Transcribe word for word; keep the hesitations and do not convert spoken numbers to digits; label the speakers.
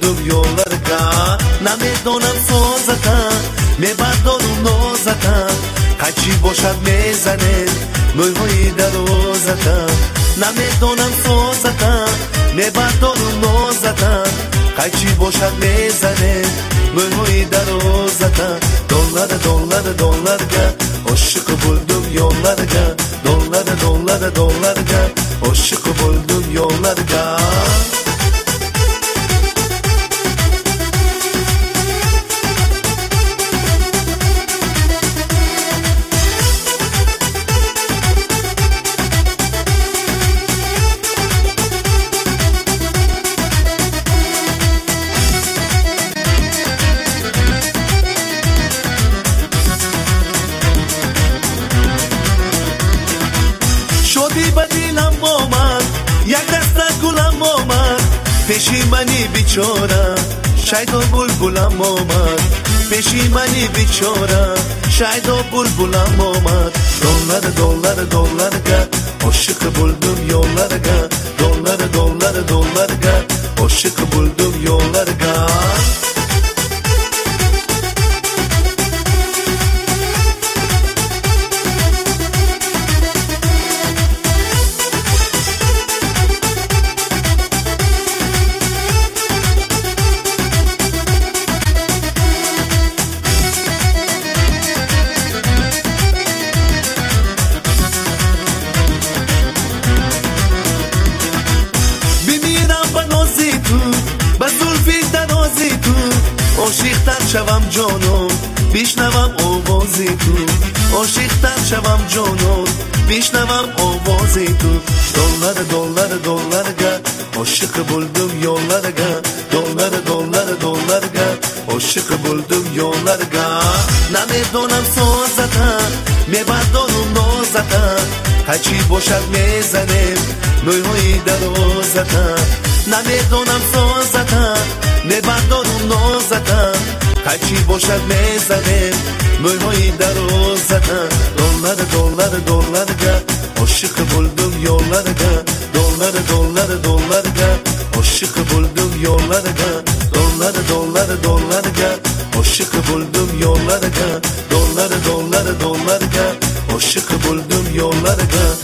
Speaker 1: buldum yollarga. نمیدونم سوزتم میبردارم نازتم قچی باشد میزنه موهای در روزتم. نمیدونم سوزتم میبردارم نازتم قچی باشد میزنه موهای در روزتم. دلار دلار دلارga عاشق buldum yollarga. Dolar dolar dolarga عاشق buldum yollarga. شدی بدیلم با من یک دست گلم آمد پیشی منی بیچاره شاید و بلبلم آمد پیشی منی بیچاره شاید و بلبلم آمد. دلار دلار دلارga عاشق buldum yollarga. Dolar dolar dolarga عاشق buldum yollarga. عاشق‌تر شوم جانم بشنوم آوازی تو. عاشق‌تر شوم جانم بشنوم آوازی تو. دلار دلار دلارga عاشق buldum yollarga. Dolar dolar dolarga عاشق buldum yollarga. نمیدونم سوزتم میبردارم نازتم هرچی باشد میزنم موهای در روزتم. نمیدونم سوزتم میبردارم نازتم هرچی باشد میزنم موهای در روزتم. دلار دلار دلارga عاشق buldum yollarga. Dolar dolar dolarga عاشق buldum yollarga. Dolar dolar dolarga عاشق buldum yollarga. Dolar dolar dolarga عاشق buldum yollarga.